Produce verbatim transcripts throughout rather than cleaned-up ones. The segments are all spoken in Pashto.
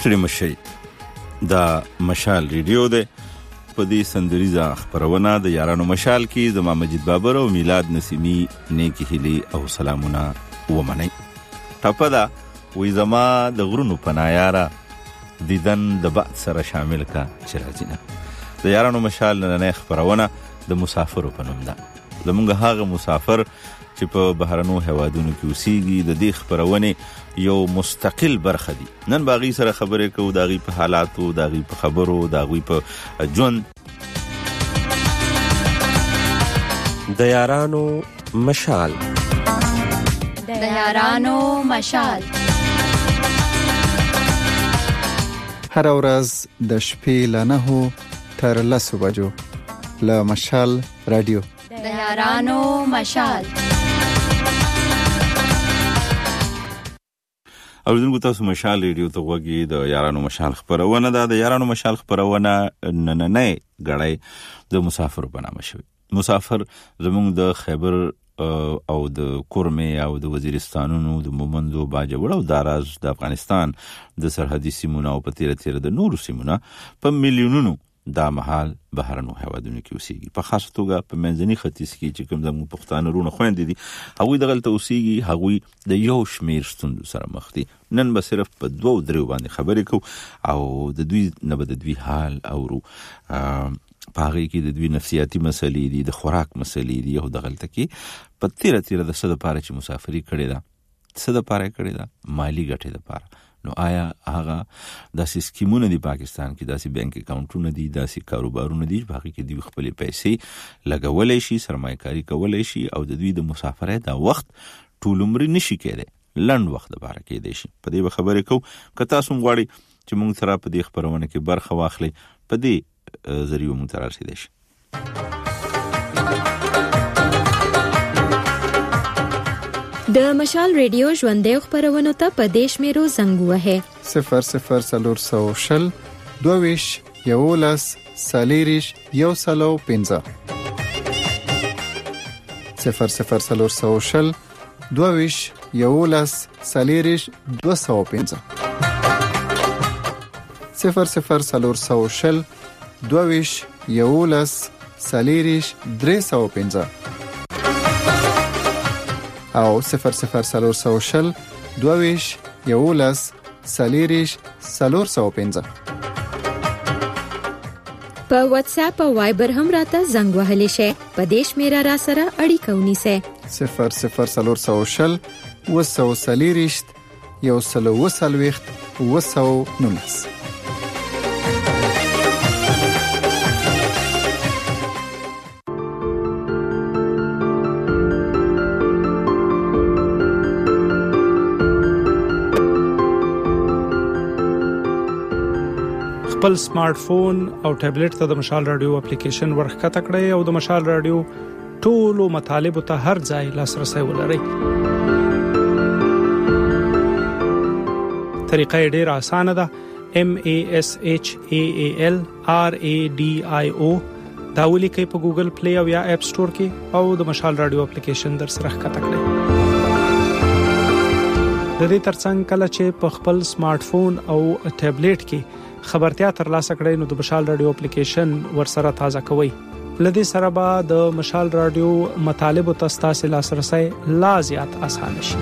ستړي مشي دا مشال ریډیو ده. په دې سندریزه خبرونه د یارانو مشال کې زما مجید بابر او میلاد نسیمی نیکی هلی او سلامونه ومنئ. ټپه ده وی زما د غرونو پنایاره دیدن د بعد سره شامل کا چې راځي نه. د یارانو مشال نه خبرونه د مسافرو په نوم ده. زمونږ هغه مسافر چې په بهرنو هوادونو کې اوسېږي د دې خبرونه یو مستقل برخه دي. نن باغی سره خبرې کوو داغي په حالاتو، داغي په خبرو، داغي په ژوند. د یارانو مشال د یارانو مشال هر ورځ د شپې له نهو تر لسو بجو له مشال رادیو د یارانو مشال. او دغه تاسو مشال ریډیو ته وګورئ. د یارانو مشال خبرونه ده. د یارانو مشال خبرونه نه نه نه غړای د مسافر په نامه شوی. مسافر زموږ د خیبر او د کورمه او د وزیرستانونو د مومندو باجوړ او داراز د افغانستان د سرحدي سیمونو او په تیر تیر د نورو سیمونو په میلیونونو دا محل بهرنو هوادونو کې اوسېږي. په خاص توګه په منځني ختیځ کې چې کوم زموږ پښتانه رونه خويندې دي هغوی دغلته اوسېږي. هغوی د یو شمیر ستوندو سره مخ دي. نن به صرف په دوه درو باندې خبرې کوو او د دوی نه به د دوی حال اورو. پاغي کې د دوی نفسیاتي مسلې دي، د خوراک مسلې دي او دغلته کې په تیر تیر د صد پاره چې مسافري کړي ده صد پاره کړي ده مالی ګټه ده پاره. نو آیا هغه داسې سکیمونه دي پاکستان کې، داسې بانک اکاونټونه دي، داسې کاروبارونه دي باقي کې دوی خپل پیسې لګولای شي، سرمایه‌کاري کولای شي او د دوی د مسافرۍ دا وخت ټول عمر نشي کېدای، لنډ وخت لپاره کېدای شي. په دې خبرې کوو. که تاسو غواړئ چې موږ سره په دې خبرونه کې برخه واخلئ په دې ذریعہ موږ تر رسیدای شي. د مشال ریډیو ژوندې خبرونه ته په دیش میرو زنګ وهه صفر صفر سلور سو شل دوویش یولس سالیریش یو سلو پنځه صفر صفر سلور سو شل دوویش یولس سالیریش دو سو پنځه صفر صفر سلور سو شل دوویش یولس سالیریش درې سو پنځه او صفر صفر سلور سو شل دوویش یولس سالیریش سلور سو پنځه. په واتس اپ او وایبر هم راته زنګ وهلی شي. په دیش میرا را سره اړیکه ونیسه. صفر صفر سلور سو شل وسو سالیریش یو سلو وسلويخت وسو نونس. خپل سمارټ فون او ټابلیټ ته د مشال رادیو اپلیکیشن ورخکته کړئ او د مشال رادیو ټولو مطالبه ته هر ځای لاسرسي ولرئ. طریقه ډیره اسانه ده. M A S H A A L R A D I O دا ولیکئ په ګوګل پلی او یا اپ سٹور کې او د مشال رادیو اپلیکیشن در سره ښکته کړئ. د دې ترڅنګ کله چې په خپل سمارټ فون او ټابلیټ کې خبرتیا تر لاسه کړئ نو د مشال رادیو اپلیکیشن ورسره تازه کوئ. لدې سره به د مشال رادیو مطالب او تاسو لاسرسي لا زیات آسان شي.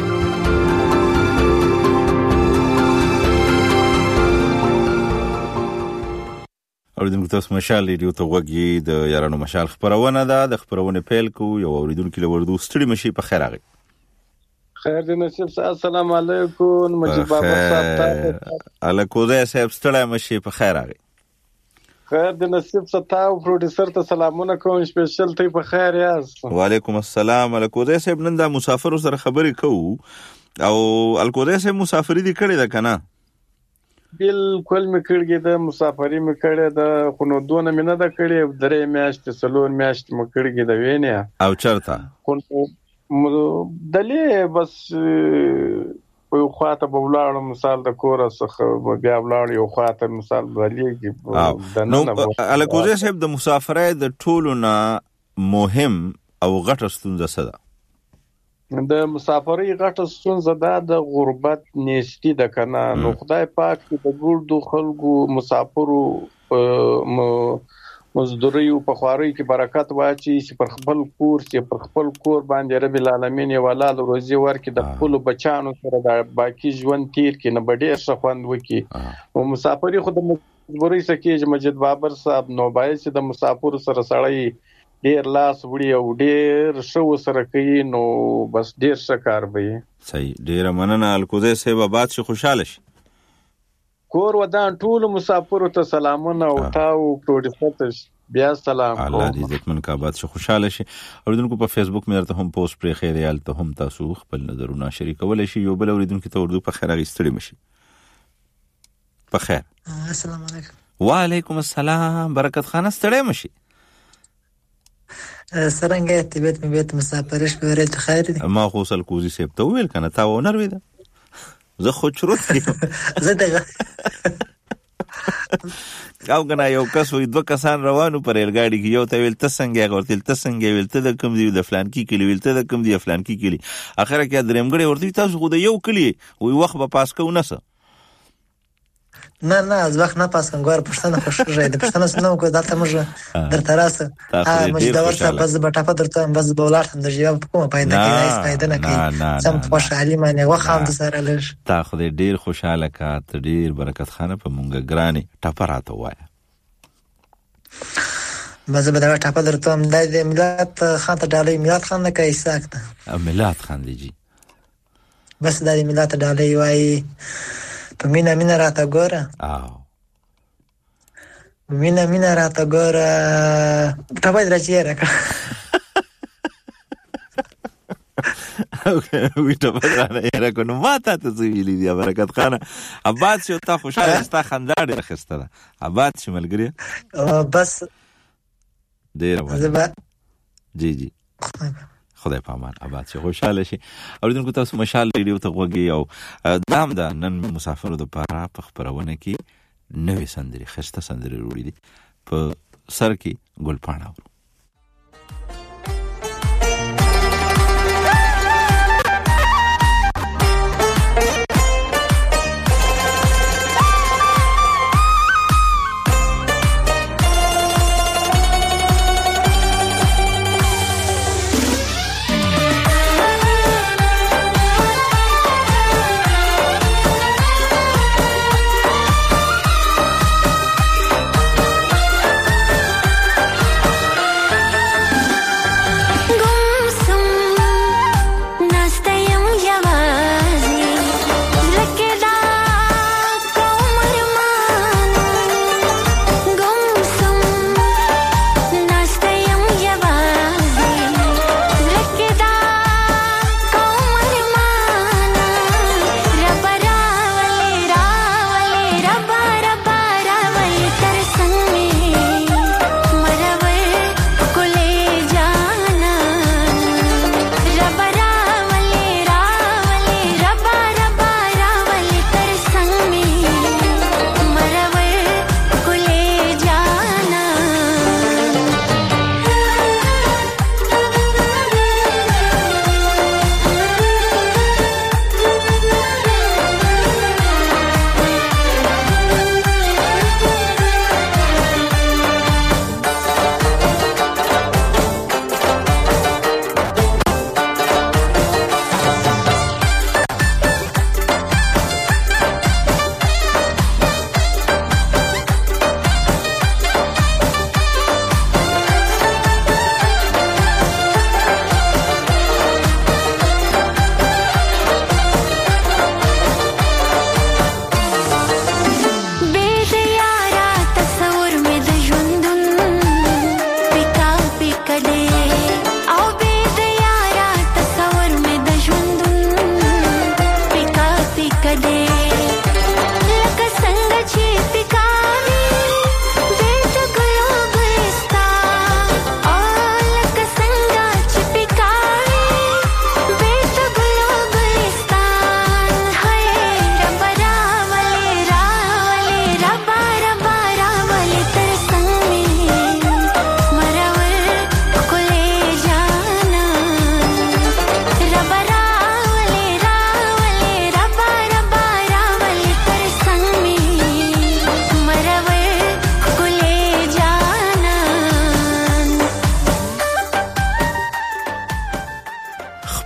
او د تاسو مشال ریډیو ته وګورئ. د یارانو مشال خبرونه ده. د خبرونه پیل کوو. یو اوریدونکو له وردو ستړي مشي په خیر راغی. خیر دې نصیب صاحب السلام علیکم. مجید بابا صاحب ته الکوزه صاحب ستړي مشي په خیر راغی. خیر دې نصیب صاحب او پروډوسر ته سلامونه کوم. سپیشل ته په خیر یاست. وعلیکم السلام. الکوزه صاحب نن د مسافر سره خبرې کوو او الکوزه صاحب مسافری دي کړی ده کنه؟ بالکل مې کړی ده. مسافری مې کړی ده خو نو دونه مې نه ده کړی. درې میاشتې څلور میاشتې مې کړی ده وینې. او چرته دلې بس په یو خواته به ولاړم مثال د کور څخه بیا ولاړ یو خواته مثال بلیږي. نو الکوزه صاحب د مسافرۍ د ټولو نه مهم او غټه ستونزه څه ده؟ د مسافرۍ غټه ستونزه ده د غربت نيستي د کنه نو خدای پاک د ګردو خلکو مسافرو مزدوري په خواري کې برکت واچي چې پر خپل کور چې پر خپل کور باندې رب العالمین ولال روزي ورکړي د خپل بچانو سره د باقي ژوند تیر کې نه بډې شخوند وکي او مسافرۍ خود مجبوري سکیږي مجید بابر صاحب نو باید چې د مسافر سره سړی ډیر لاس وړي او ډیر شو سره کوي نو بس ډیر شکار وي صحیح ډیر مننه الکوزه سیبا باد شي خوشاله شي کور ودان ټول مسافر ته سلامونه او تاو پروډیوسر بیا سلام الله دې عزتمن کا باد شي خوشاله شي اوریدونکو په فیسبوک مې ته هم پوسټ پرې خیریال ته هم تاسو خپل نظرونه شریکول شي یو بل اوریدونکو ته اردو په خیر غیستړي مشي په خیر السلام علیکم وعلیکم السلام برکت خان ستړي مشي سرنګه تبت مې بیت مسافرش په ورته خیر دي ما خو سل کوزي سیب ته ویل کنه تا ونر وې ده زه خو چروت زه دغه او کنه یو کس وې دوه کسان روانو پر ریلګاډي کې یو ته ویل ته څنګه غورتل ته څنګه ویل ته د کوم دی د فلان کې کلی ویل ته د کوم دی فلان کې کلی اخره کې درېمګړې ورته تاسو خو د یو کلی وې وخت به پاس کو نه سه نه نه از وخت نه پاس کوم غوړ پښتنه خوشې ده پښتنه سنو کو دلته موږ در تراسه ها مجد دور څخه بس بټه په درته بس بولار هم د جواب کومه پیدا کوي هیڅ پیدا نه کوي سم خوشحالي معنی واخا د سره لږ تا خو ډیر خوشاله کا ته ډیر برکت خانه په مونږه ګراني ټپراته وایا مزه به دا ټاپه درته هم د ملت خان ته ډالۍ ملت خان نه کوي ساکته ملت خان دی جی بس د ملت ډالۍ وای په مینا مینا راته ګوره او مینا مینا راته ګوره ټاپه درچې راکړه اوکې وی ټاپه درانه راکړه نو ما ته ته ویلې دی برکت خانه اباد شو تا خوشاله استا خنداړي راخستله اباد شملګری بس ډیر وای جی جی خدای پامان آباد شي خوشاله شي اوریدونکو تاسو مشال ریډیو ته وګورئ او دام دا نن مسافر د پاره په خبرونه کې نوې سندري خسته سندري وروړي دي په سر کې ګل پاڼه ورو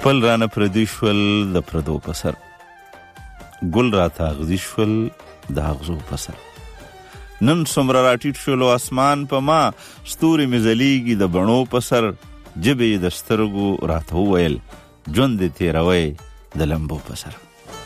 خپل رانه پردي شول د پردو په سر، ګل راته اغزي شول د اغزو په سر. نن څومره راټیټ شولو اسمان په ما، ستوري مې ځلیږي د بڼو په سر. جبې د سترګو راته وویل ژوند دې تېروئ د لمبو په سر.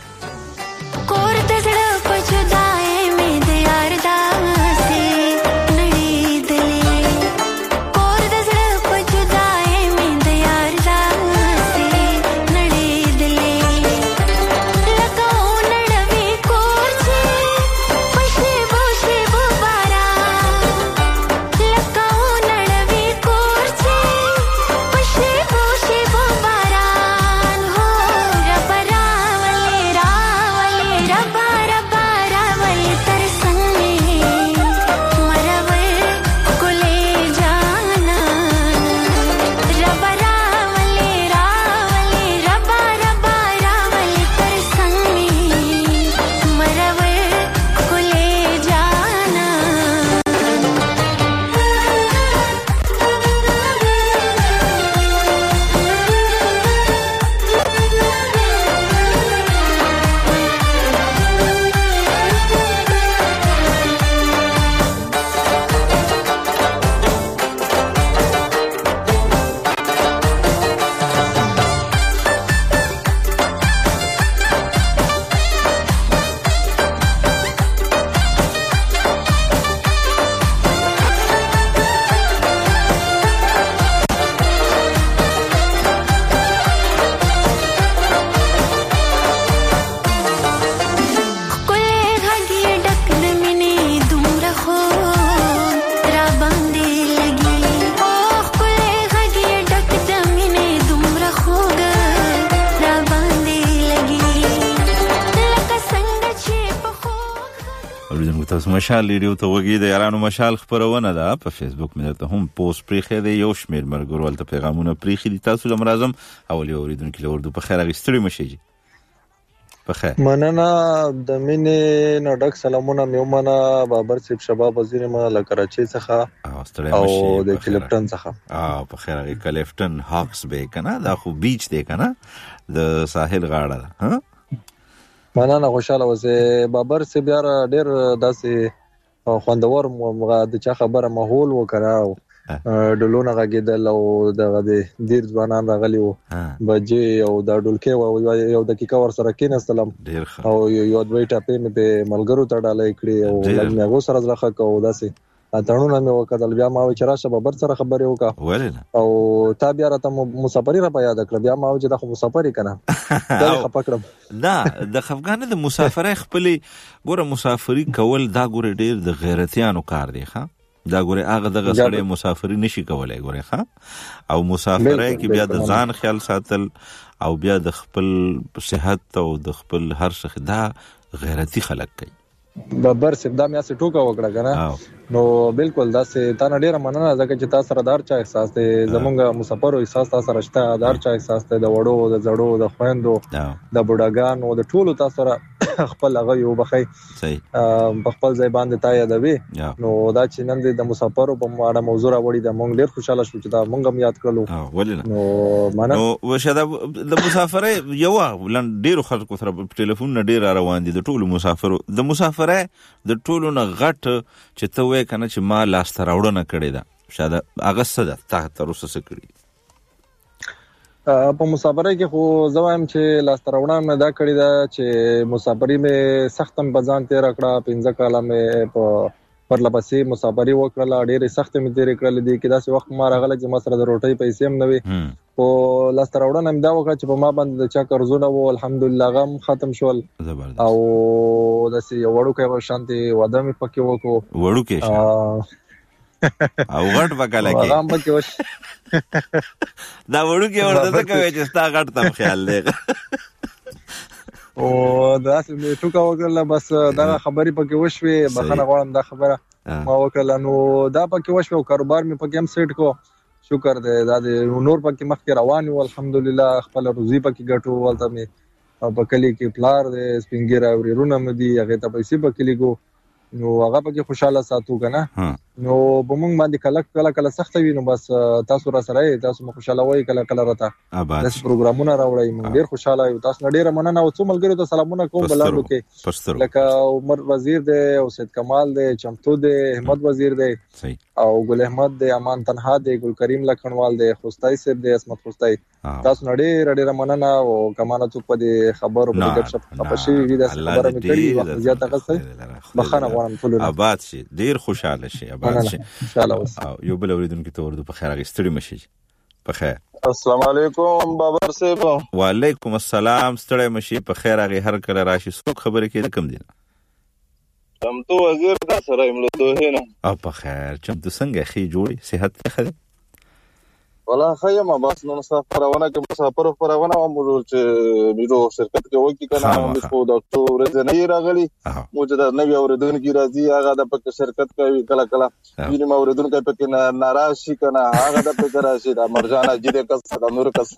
مشال ریډیو ته وګورئ. د یارانو مشال خبرونه ده په فیسبوک مې درته هم پوسټ پریخي دی. یو شمیر مرګرو ولته پیغامونه پریخي دي. تاسو لم راځم اول یو اوریدونکو له اردو په خیر غستړي مشي په خیر. مننه د مینې نو ډک سلامونه میومنه بابر صاحب شباب وزیر ما له کراچۍ څخه او ستړي مشي او د کلیفټن څخه. اه په خیر غي کلیفټن هاکس به کنه دا خو بیچ دی کنه د ساحل غاړه ده. ها مننه خوشاله اوسه بابر صاحب یار ډیر داسې خوندور مغه د چا خبره ماحول وکړه ډلونه غږیدل او دغه د ډیر ځوانان راغلي وو بجې او د ډولکې او یو دقیقه ور سره کېنستلم او یو دوی ټاپې مې په ملګرو ته ډالۍ کړې او لږ مې غو سره ځلخه کو داسې اتړونه مې وکړل. بیا ما چې راشه بابر سره خبرې وکړه ولې او تا بیا راته مسافری را په یاد کړ. بیا ما چې دا خو مسافری کنه دا خپکړم دا د خفګان د مسافرۍ خپلې ګوره مسافری کول دا ګوره ډیر د غیرتیانو کار دی. ښا دا ګوره هغه دغه سړی مسافری نشي کولای ګوره. ښا او مسافرۍ کې بیا د ځان خیال ساتل او بیا د خپل صحت او د خپل هر څه دا غیرتی خلک کوي. بابر صاحب دا مې څه ټوکا وکړه کنه نو بالکل دا سه تا نه ډیره مننه ځکه چې تاسو سره دار چا احساس دی زمونږ مسافر او احساس تاسو سره شته دار چا احساس دی د وړو د زړو د خويندو د بډاګانو د ټولو تاسو سره خپل هغه یو بخي صحیح په خپل ځای باندې تا یادوي نو دا چې نن د مسافر په اړه موضوع راوړي د مونږ ډیر خوشاله شو چې دا مونږ هم یاد کړلو. ولې نو مننه نو وشدا د مسافرۍ یو ولن ډیر خلکو سره په ټلیفون نه ډیر روان دي د ټولو مسافرو د مسافرۍ د ټولو نه غټ چې ته وې کنه چې ما لاس تر راوړنه کړې ده شاده هغه څه ده تا تر اوسه څه کړی په مسافرۍ کې خو زوایم چې لاس تر راوړنه دا کړی ده چې مسافرۍ مې سختم بزان تیر کړه پنځه کاله مې په پرلپسې مسافرۍ وکړه ډېرې سخت مې تیر کړل دي کې داسې وخت ما راغله چې ما سره د روټۍ پیسې هم نه وي او لاس تر راوړنه مې دا وکړه چې په ما باندې د چا قرضونه وو الحمدلله غم ختم شول او داسې یو وړوکی شانتي واده مې پکې وکړو وړوکی او غټ وکاله کې غم پکې وش دا وړوکی ورته کوي چې ستا غټ تم خیال دی او دا چې ټوکا وکړل بس دا خبرې پکې وشوي بخنه غواړم دا خبره ما وکړل نو دا پکې وشو کاروبار مې پکې هم سیټ کو شکر دې دا د نور پکې مخکې روان یو الحمدلله خپل روزي پکې ګټو ولته مې په کلی کې پلار دې سپینګیره ورونه مې دي هغه ته پیسې پکې لګو نو هغه پکې خوشاله ساتو کنه نو په موږ باندې کله کله کله سخت وي نو بس تاسو را سره تاسو مو خوشاله وای کله کله راته داس پروګرامونه راوړی موږ ډیر خوشاله یو تاسو ډیر مننه او څو ملګرو ته سلامونه کوم بلانو کې لکه عمر وزیر دی او سید کمال دی چمتو دی احمد وزیر دی او ګل احمد دی امان تنها دی ګل کریم لکھنوال دی خوستای صاحب دی اسمت خوستای تاسو ډیر ډیر مننه او کمانه ته په دې خبرو په دې شپ په شی وی دا خبره مې کړې وخت زیاته غوښته بخانه غواړم ټول آباد شي ډیر خوشاله شي آباد شي ان شاء الله. یو بل اوریدونکو ته ورته په خیر غستړي مشي په خیر. السلام علیکم بابر صاحب. وعلیکم السلام ستړي مشي په خیر هغه هر کله راشي څوک خبره کې کم دي چمتو وزیر دا سره ملته هنه او په خیر چمتو څنګه خي جوړي صحت ښه ولا خیمه بس نو مسافرونه کې مسافر فرونه مو چې میرو شرکت کې وکی کنه مو په ډاکټر ورځ راغلی موجوده نوی اوریدونکو راځي هغه د پک شرکت کوي کله کله ویني مو اوریدونکو پکې ناراضي کنه هغه د پک راشي د مرجانه جدي کس د نور کس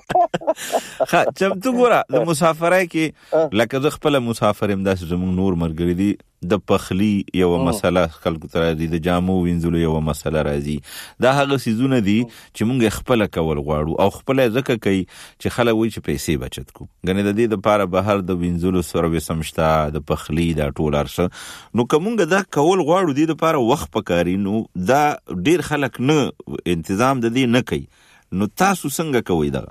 ها چمتو ګوره د مسافرای کې لکه زه خپل مسافر امداس زموږ نور مرګري دي د پخلی یو مسله خلکو تر دي د جامو وینځلو یو مسله راځي دا هغه سيزونه دي چې مونږ خپل کول غواړو او خپل ځکه کوي چې خلک وایي چې پیسې بچت کو غنه د دې لپاره بهر د وینځلو سرویس همشتا د پخلی دا ټول ارشه نو کومګه دا کول غواړو دي لپاره وخت پکاري نو دا ډیر خلک نه تنظیم د دې نه کوي نو تاسو څنګه کوي دا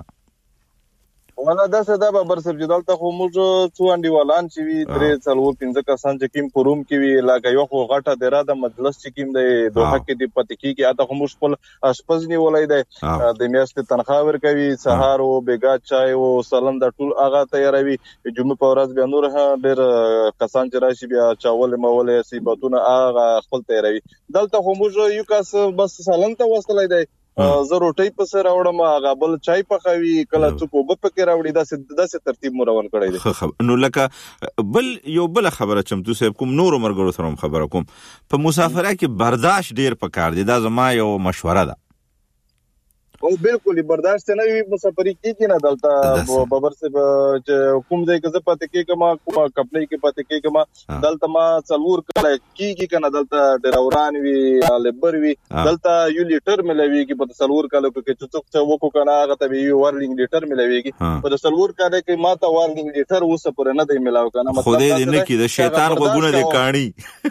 ولا دا سدا بابر صاحب جدال ته خو موږ څو انډیوالان چې وی درې څلور پنځه کسان چې کیم پروم کې وی لاګه یو خو غټه دره د مجلس چې کیم د دوه کې د پاتکی کې اته خو موږ خپل اشپزنی ولای دی د میاشتې تنخواه ورکوي سهار او بیګا چای او سالن د ټول اغا تیاروي جمعه په ورځ بیا نور ډېر کسان چې راشي بیا چاول مولې سیباتونه اغا خپل تیاروي دلته خو موږ یو کس بس سالن ته وصلای دی زه روټي په سر راوړم هغه بل چای پخوي کله څوک وب پکې راوړي دا داسې ترتیب مو روان کړی دی نو لکه بل یو بل خبره چمتو صاحب کوم نور مرګرو سره خبره کوم په مسافره کې برداشت ډیر پکار دی دا زما یو مشوره ده او بالکل برداشت نه وي مسافری کیږي نه دلته بابر صاحب چې کوم ځای کې زه پاتې کېږم کومه کپلې کې پاتې کېږم دلته ما څلور کله کیږي کنه دلته ډراوران وی لیبر وی دلته یو لیټر ملويږي په څلور کله کې چې څوک څه وکړو کنه هغه ته یو وارنینګ لیټر ملويږي په څلور کله کې ما ته وارنینګ لیټر اوسه پر نه دی ملاو کنه مطلب خدای دې نه کې د شیطان غوونه دې کاڼي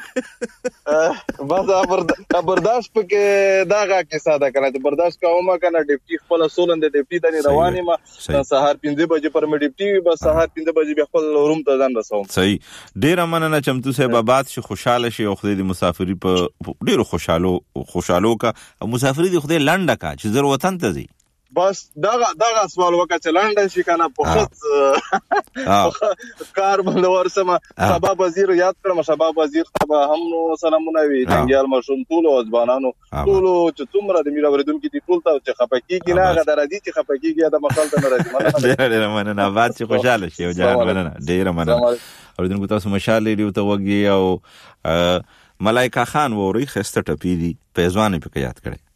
بس برداشت پکې داغه کې ساده کنه برداشت کومه کنه ډیپټي خپل سولند ډیپټي د رواني ما سهار پنځه بجې پر مې ډیپټي بس سهار پنځه بجې بیا خپل روم ته ځان رسوم صحیح ډیر مننه چمتو صاحب آباد شي خوشاله شي او خدای دې مسافری په ډیر خوشاله خوشاله کا مسافری دې خدای لنډه کا چې زر وطن ته ځي بس دغه دغه سوال وکړه چې لاندې شي کنه په خط کار بل ورسمه شباب وزیر یاد کړم شباب وزیر ته هم سلامونه وی جنگیال مشوم ټول او ځوانانو ټول چې څومره د میرا وردونکو دي ټول ته چې خپکیږي نه غدا راځي چې خپکیږي د مخال ته نه راځي ډیر مننه آباد شي خوشاله شي او جان مننه ډیر مننه اوریدونکو تاسو مشال لري ته وګي او ملائکه خان ووري خسته ټپی دي پیزوان په یاد کړي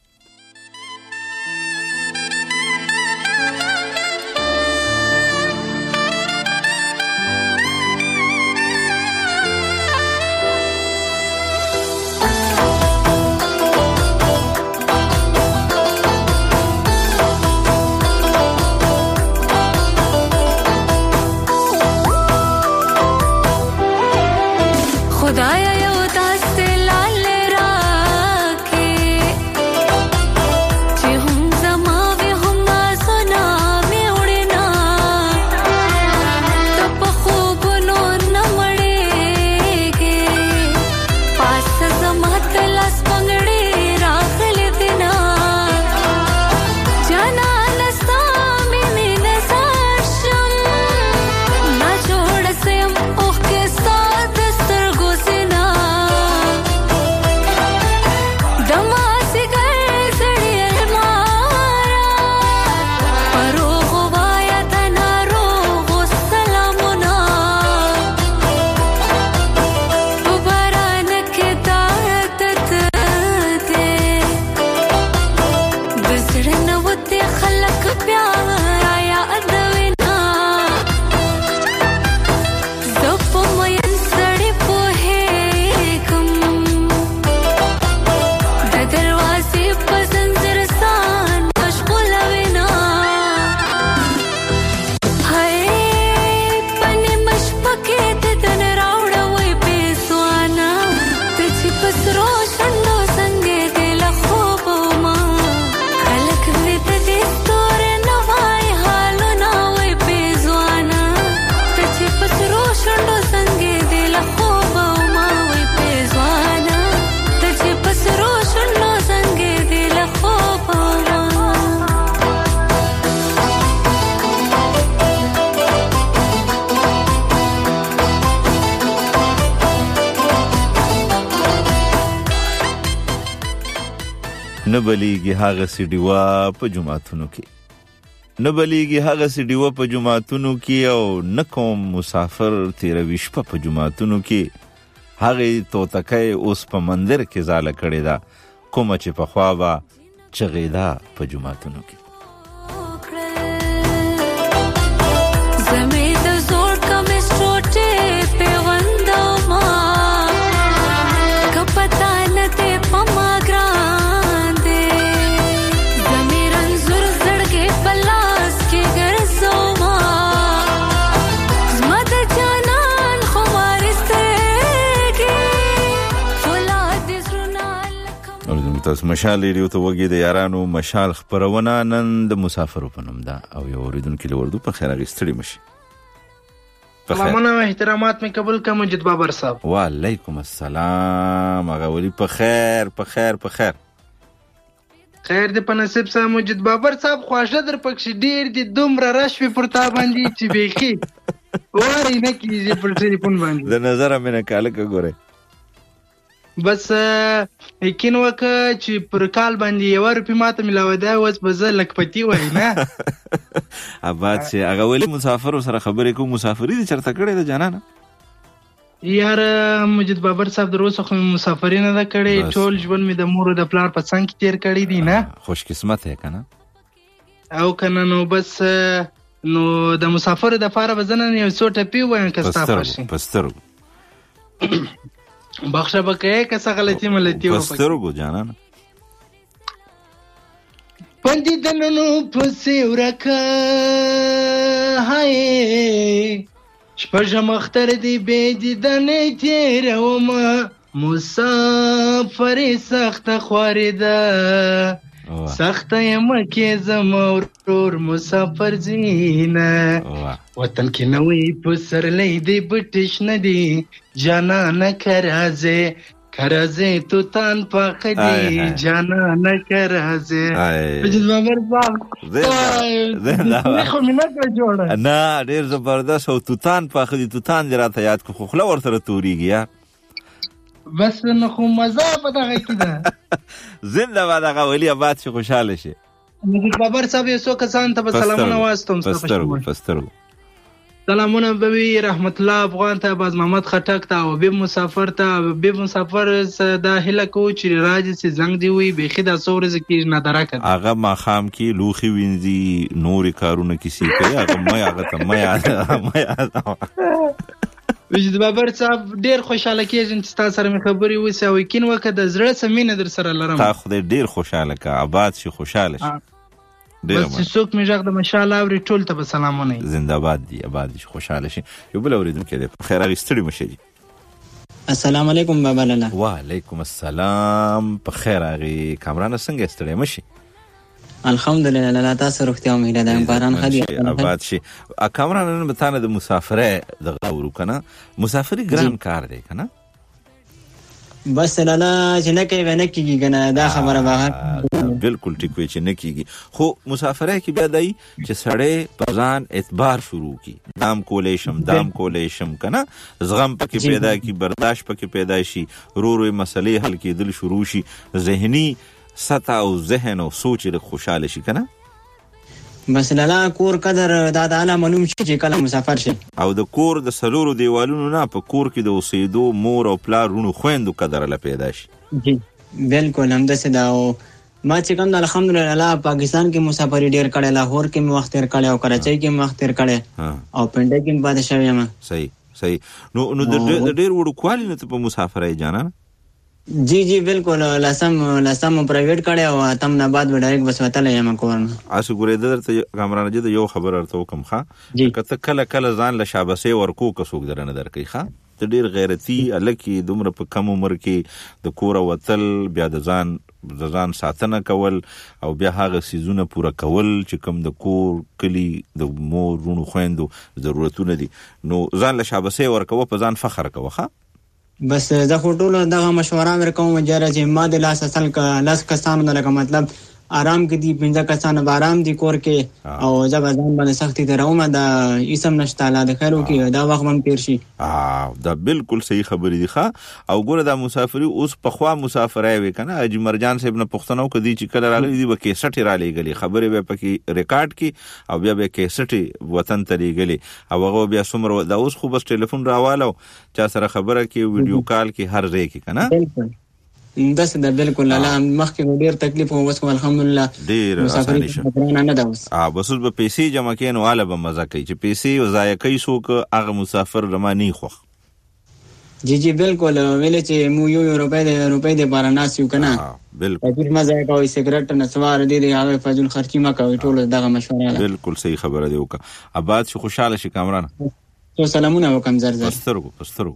खुदाया यो दास्ते लाल राखे نه بلیږي هغه سیډیوا په جمعتونو کې نه بلیږي هغه سیډیوا په جمعتونو کې او نه کوم مسافر تیروي شپه په جمعتونو کې هغه توتکای اوس په مندر کې زاله کړی دا کومه چې په خوا با چغیدا په جمعتونو کې زمې د زور کم سټوټه په وندما کپتا نه ته پما ګراندې زمې رنزور زړګې پلاس کې ګرځوما زمد جانان خمارسته کې فولاد زرنال اورم تاسو مشال ریډیو ته وګی د یارانو مشال خبرونه نن د مسافر په نوم ده او یو اوریدونکو لوردو په خیر غستړي مشي سلامونه و احترامات می قبول کا مجید بابر صاحب وعلیکم السلام هغه ولی په خیر په خیر په خیر خیر دې په نصیب صاحب مجید بابر صاحب خواشه در پکښ ډیر دي دومره رشوه پرتا باندې چې بیخي وای نه کیږي پر ټلیفون باندې د نظر مې نه کاله کوره بس یقین وکړه چې پر کال باندې یو روپی ماته ملاوي دا اوس به زه لکپتی وای نه اباد چې هغه ولی مسافر سره خبرې کوم مسافری دي چرته کړې ده جانانه یار مجید بابر صاحب دروسه خو مسافری نه ده کړې ټول ژوند می د مور د پلار په څنګ کې تیر کړی دي نه خوش قسمت ہے کنه او کنه نو بس نو د مسافر د فاره بزنه یو څو ټپی وایم کستا پښې پستر بخښه بکې که څه غلطي ملتي و پسترګو جانانه پندې دنو پسې ورکه هاي شپږم اختر دی به دې دنه تیر و ما مسافر سخت خوريده سخت یم کې زما ورور مسافر زینه وطن کې نوې پسر لیدې بټش ندی جانا نه کرازه کرازه تو تان پخدي جانا نه کرازه مجید بابر صاحب زنده خو مینه جوړه نه ډیر زبردست او تو تان پخدي تو تان دراته یاد کو خو ورته توريږي یا بس نو خو مزه په دغه کې ده زنده باد هغه ولی آباد شي خوشاله شي مجید بابر صاحب یو څو کسان ته سلامونه واستم پسترګو پسترګو سلامونه بوي رحمت الله افغان ته باز محمد خټک ته او به مسافر ته به مسافر د هلکو چې راځي چې زنګ دی وي به خدا سورز کې نه درکه هغه ما خام کې لوخي وینځي نوري کارونه کیسي کوي هغه مې هغه ته مې مجید بابر صاحب ډیر خوشاله کېږم چې تاسو سره مې خبرې وسه او یقین وکړه د زړه سمینه در سره لرم تا خو ډیر خوشاله کا آباد شي خوشاله شي ډیر بس څوک مې ژغ د مشاله او ټول ته سلامونه زنده باد دی آباد شي خوشاله شي یو بل اوریدونکو دې خیر غستړي مشه دي السلام علیکم بابا لالا وعلیکم السلام په خیر غي کامران څنګه استړي مشه الحمدلله لالا تاسو روغتیا امید ده باران خدي آباد شي کامران نن بتانه د مسافره د غورو کنه مسافری ګران کار دی کنه بس لالا چې نه کوي نه کیږي کنه دا خبره واغه بالکل ټیک وی چې نه کیږي خو مسافره کې بیا دای چې سړی پرځان اعتبار شروع کی دام کولې شم دام کولې شم کنه زغم پکې پیدا کی برداشت پکې پیدا شي رو رو مسلې حل کېدل شروع شي ذهني سطح او ذهن او سوچ له خوشاله شي کنه بس لالا کور قدر دا تعالی معلوم شي چې کله مسافر شي او د کور د سلورو دیوالونو نه په کور کې د اوسېدو مور او پلار رونو خويندو قدر له پیدا شي جی بالکل هم د صدا او ما چې کوم الحمدلله پاکستان کې مسافر ډیر کړه لاهور کې وخت تیر کړه او کراچۍ کې وخت تیر کړه او پنده کې پاتې شوی یم صحیح صحیح نو نو د ډیر وړو کوالي نه په مسافرای جانا جی جی بالکل لاسم لاسم پرایویټ کړه او تم نه بعد ډایرکټ بس وته یم کورن اسو ګورې درته کامران جده یو خبر ارته کوم ښا کته کله کله ځان له شابسه ورکو کسوګ درنه درکې ښا ته ډیر غیرتی الکی دومره په کم عمر کې د کور وتل بیا د ځان د ځان ساتنه کول او بیا هغه سيزونه پوره کول چې کوم د کور کلی د مور رونو خويندو ضرورتونه دي نو ځان له شابسه ورکو په ځان فخر کوه ښا بس زه خو ټول دغه مشوره ورکوم جره چې ما د لاس اصل کا لاس کسانو دغه مطلب آرام کې دي پنځه کسان به آرام دي کور کې او ځکه ځان باندې سختي ته راومه دا اسم نشته الله د خیر وکړي دا وخت هم تیر شي. دا بالکل صحیح خبرې دي ښه. او ګوره دا مسافري اوس په خوا مسافرای وي کنه اجي مرجان صاحب نه پښتنو کدي چې کله راغلي دي وکي سټي را لېګلي خبرې به پکې ریکارډ کی او بیا به کې سټي وطن ته لېګلي او هغه بیا سمره دا اوس خو بس ټلیفون راوالو چا سره خبره کی ویډیو کال کی هر ځای کې کنه دا څه د بالکل الله مخکې ډیر تکلیف او وس الحمدلله ډیر اسانه شه نه دا وس ا بس به پیسې جمع کین والا به مزه کوي چې پیسې وزای کوي سو که هغه مسافر رمانی خو جی جی بالکل ویلې چې مو یو روپې د روپې د بارناس یو کنه بالکل په مزه کوي سیګریټ نه سوار دي دی هغه فجل خرچي ما کوي ټول دغه مشوره بالکل صحیح خبره دی وکه آباد شي خوشاله شي کامران تو سلامونه وکم زر زر پسترګو پسترګو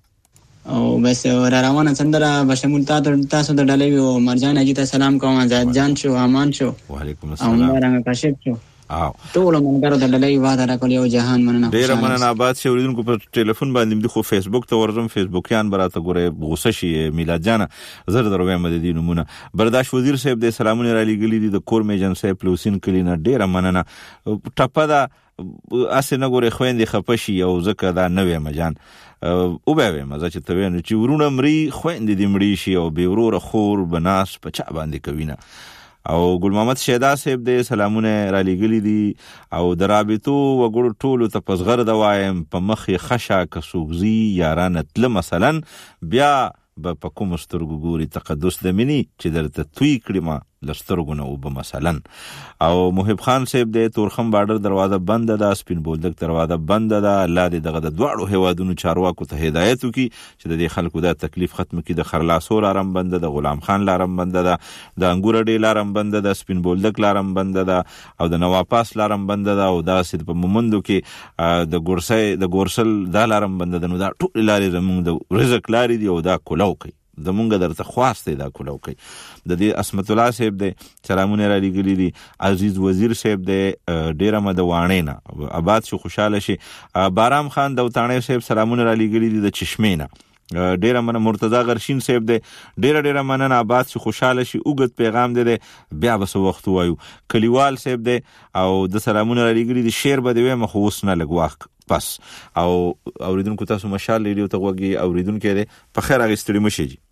او بس را روانه سندره بشمول تاسو د ډلې او مرجان اجي ته سلام کوم زاد جان شو امان شو وعلیکم السلام او رنګ کاشف شو او ټول منګر د ډلې واده را کول یو جهان مننه ډیر مننه آباد شي اوریدونکو په ټلیفون باندې د خو فیسبوک ته ورزم فیسبوکیان براته ګوره غوسه شي میلاد جان زر دروي مددي نمونه برداشت وزیر صاحب د سلامونه را لګلی دي د کور میجن صاحب پلوسین کلینا ډیر مننه ټپه دا اسنه ګوره خويندې خپشي او زکه دا نوې مجان او به مزه چې ته نو چې ورونه مری خويندې دې مړی شي او به ورور خور بناس په چا باندې کوینه او ګل محمد شیدا صاحب دې سلامونه را لګلی دي او درابطو وګړو ټولو ته پسغر د وایم په مخ خشا کسوغزي یاران تل مثلا بیا به په کوم سترګو ګوري تقدس د منی چې درته توي کړي ما لسترګو نه وب مثلا او محب خان صاحب د تورخم بارډر دروازه بند ده سپین بولدک دروازه بند ده الله دې دغه د دواړو هوادونو چارواکو ته هدایت وکي چې د خلکو د تکلیف ختم کړي د خرلاسو لارم بند ده غلام خان لارم بند ده د انګور ډی لارم بند ده سپین بولدک لارم بند ده او د نواپاس لارم بند ده او دا سید په مومندو کې د ګورسای د ګورسل د لارم بند ده نو دا ټول لارې زموږ د رزق لارې دی او دا کولاو کوي زمونږ درته خواسته دا کولاو کوي د دې اسمت الله صاحب دې سلامونه را لګلی دي عزیز وزیر صاحب دې ډیره مدوانه نه آباد شو خوشاله شي بارام خان دوتانه صاحب سلامونه را لګلی دي د چشمینه ډیره من مرتضی غرشین صاحب دې ډیره ډیره مننه آباد شو خوشاله شي اوګت پیغام دې بیا بس وخت وایو کلیوال صاحب دې او د سلامونه را لګلی دي شعر به دې مخوس نه لګواک پس او اوریدونکو تاسو مشال ریډیو ته وګي اوریدونکو دې په خیر اغستړي مشي جی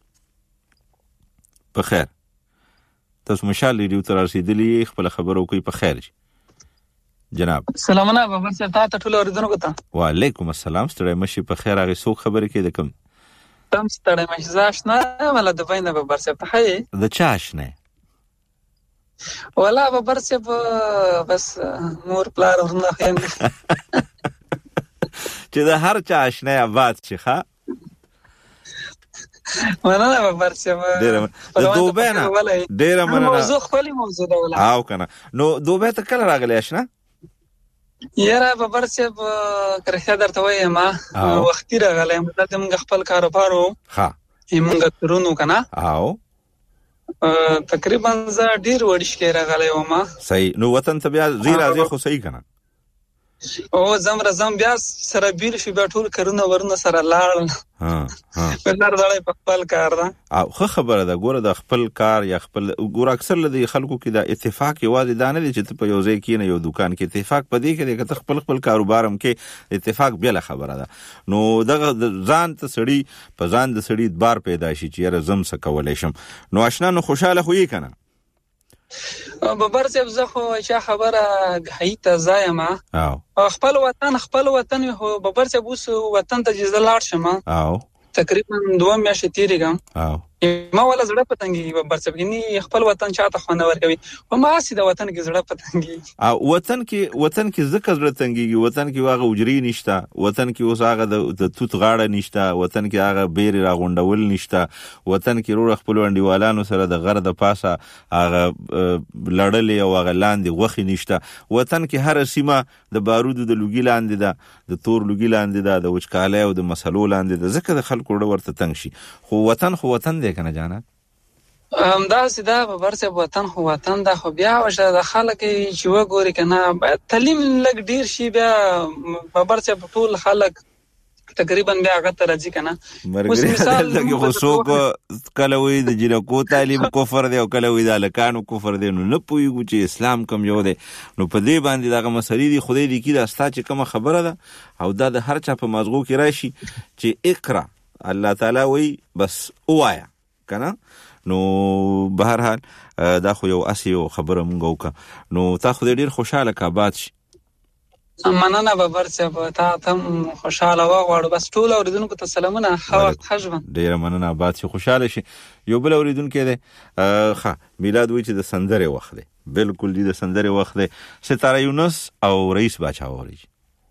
په خیر تاسو مشال ریډیو ته رسیدلی خپل خبرو کوي په خیر جی جناب سلامونه بابا صاحب ته ټول اوریدونکو ته وعلیکم السلام ستړي مشي په خیر اغه سو خبره کې د کوم تم ستړي مشي زاشنه ولا د وینه بابا صاحب ته هي د چاشنه ولا بابا صاحب بس مور پلار ورنه خیم چې د هر چا آشنا آباد شي ښا مننه بابا صاحب د دوبه نه ډیره مننه موضوع خپل موضوع دا ولا او کنه نو دوبه ته کله راغلی آشنا یاره بابا صاحب کرخه درته وایم ما وختي راغلی مدته موږ خپل کاروبار وو ها موږ ترونو کنه او تقریبا ز ډیر وړش کې راغلی و ما صحیح نو وطن ته بیا زیرا زی خو صحیح کنه او زم رزم بیا سره بیل شي به ټول کرونه ورنه سره لاړ ها ها بلار دړې په خپل کار ده او خو خبره ده ګوره د خپل کار یا خپل ګوره اکثر لدی خلکو کې د اتفاق یوازې دانه دي چې په یو ځای کې نه یو دکان کې اتفاق پدې کې د خپل خپل کاروبارم کې اتفاق بیا له خبره ده نو دغه ځان ته سړی په ځان د سړی بار پیدا شي چې رزم څه کولای شم نو آشنا نو خوشاله خو یې کنه بابر صاحب زه خو چې خبره غیته زایما او خپل وطن خپل وطن هو بابر صاحب اوس وطن ته جزه لاړ شم او تقریبا دوه میاشتې تیریږم او ما ولا زړه پتنګي بابر صاحب کې خپل وطن چاته خونه ورکوي او ما سي د وطن کې زړه پتنګي او وطن کې وطن کې ذکر زړه تنګي وطن کې واغه اجري نشته وطن کې اوس هغه د توت غاړه نشته وطن کې هغه بیر راغونډول نشته وطن کې روړ خپل وندیوالانو سره د غر د پاسه هغه لړلې او هغه لاندې غوخي نشته وطن کې هر سیمه د بارودو د لوګي لاندې ده د تور لوګي لاندې ده د وچکاله او د مسلو لاندې ده ځکه د خلکو ورته تنګ شي خو وطن خو وطن دی کنه جانا ام دا سیدا بابر صاحب وطن خو وطن دا خو بیا وشه د خلک چې وګوري کنه تعلیم لګ ډیر شي بیا بابر صاحب ټول خلک تقریبا بیا هغه ته راځي کنه. اوس مثال دغه خصوص کله وی د جنکو تعلیم کفر دی او کله وی د الکانو کفر دی، نو نه پوهیږو چې اسلام کوم یو دی. نو په دې باندې دغه مسلې دی خدای لیکي دا ستا چې کومه خبره ده او دا د هر چا په مازغو کې راشي چې اقرا الله تعالی وی بس اوایا کنه. نو بهر حال دا خو یو اسی یو خبره مونږ وکړه. نو تا خو ډیر خوشاله کا باد شي. مننه بابر صاحب، تا ته خوشاله واغواړو. بس ټول اوریدونکو ته سلامونه، ښه وخت ښه ژوند. ډیره مننه، آباد شي، خوشاله شي. یو بل اوریدونکی دی ښه میلاد وایي چې د سندرې وخت دی. بالکل دی د سندرې وخت دی. ستاره یونس او رئیس باچا واوري.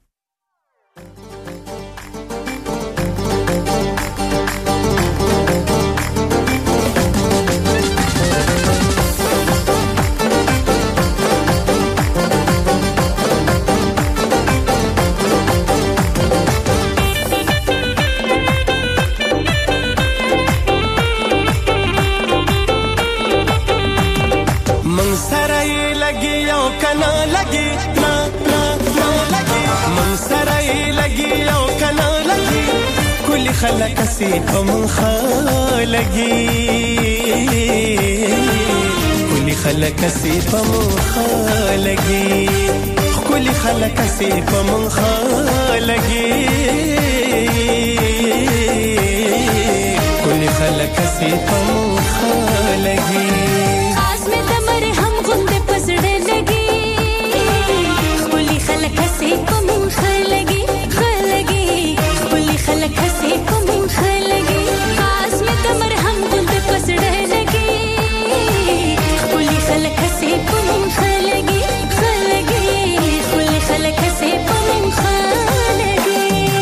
خلق سی پمن خالگی کلی خلق سی پمن خالگی کلی خلق سی پمن خالگی کلی خلق سی پمن خالگی خاص میں تمر ہم غندے پسڑے لگی کلی خلق سی پمن خالگی خالگی کلی خلق سی پمن خالگی خاص میں تمر ہم غندے پسڑے لگی کلی خلق سی پمن خالگی خالگی کلی خلق سی پمن خالگی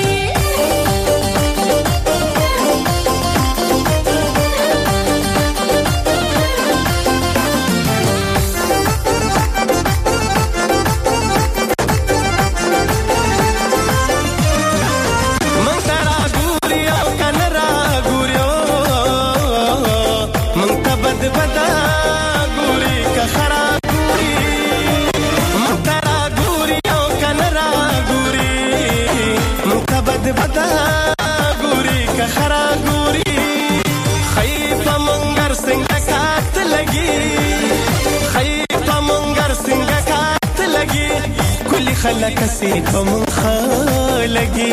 خلق سی پمن خالگی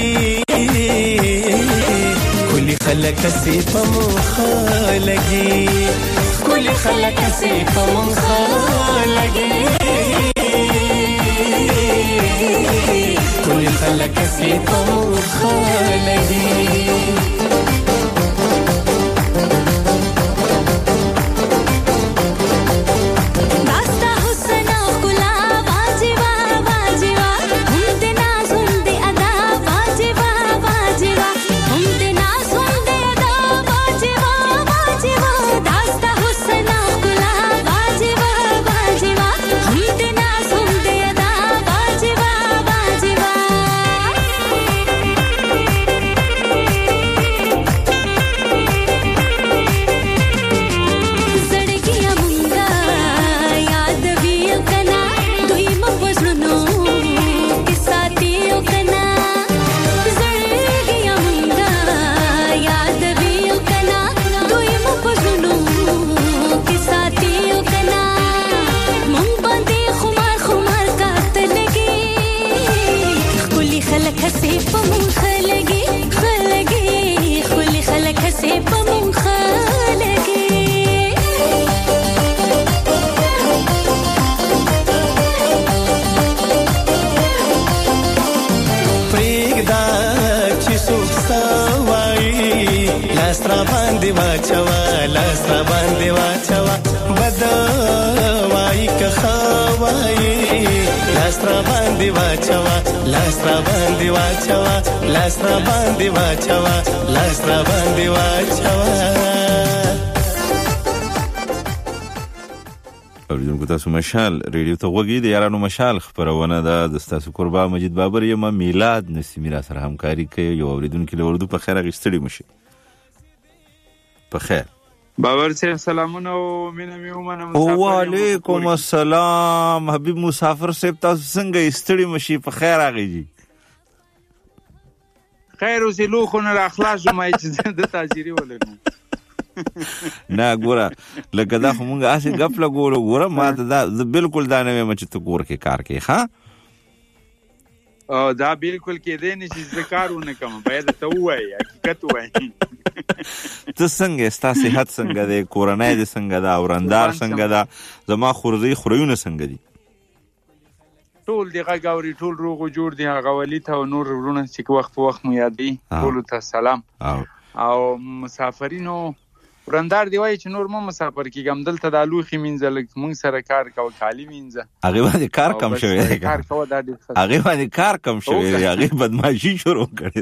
کلی خلق سی پمن خالگی کلی خلق سی پمن خالگی کلی خلق سی پمن خالگی لاسرا باندې واچوا لاسرا باندې واچوا بدوای که خوای لاسرا باندې واچوا لاسرا باندې واچوا لاسرا باندې واچوا لاسرا باندې واچوا. اوریدونکو تاسو مشال ریډیو ته وګورئ. د یارانو مشال خبرونه ده د تاسو قربا مجید بابر یم. میلاد نسیمی را سره همکاري کوي. یو اوریدونکو له اردو په خیر غستړي مشي په خیر. باور صاحب سلامونه او مینه می ومنم. وعلیکم السلام حبیب مسافر صاحب، تاسو څنګه استړي مشي؟ په خیر راغی جی. خیر اوسې لوخو نه راخلاص شو ما چې د تاجری ولګم نه ګوره لکه دا خو مونږ اسې غپ لګولو ګوره ما ته دا بالکل دا نه وایم چې ته کور کې کار کوي ها او دا بالکل کې دی نه چې ذکرونه کوم باید ته وایې حقیقت وایې ته څنګه ستا صحت څنګه دی کورنۍ دې څنګه ده اورندار څنګه ده زما خورزي خوريونه څنګه دي ټول دی غاوري ټول روغ جوړ دي هغه ولي ته نور ورونه چې وخت په وخت مو یادې ټول ته سلام او مسافرینو ورندار دی وای چې نور مو مسافر کیګم دلته د لوخي منځل مونږ سره کار کوي کالی منځه هغه باندې کار کم شوی دی کار کوي دا ډیر هغه باندې کار کم شوی دی هغه بدمعشي شروع کړي